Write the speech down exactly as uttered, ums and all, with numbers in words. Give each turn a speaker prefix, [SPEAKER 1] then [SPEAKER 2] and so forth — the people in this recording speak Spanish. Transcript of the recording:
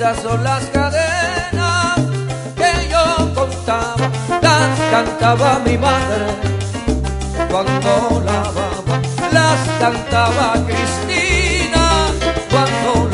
[SPEAKER 1] Estas son las cadenas que yo contaba, las cantaba mi madre cuando lavaba, las cantaba Cristina cuando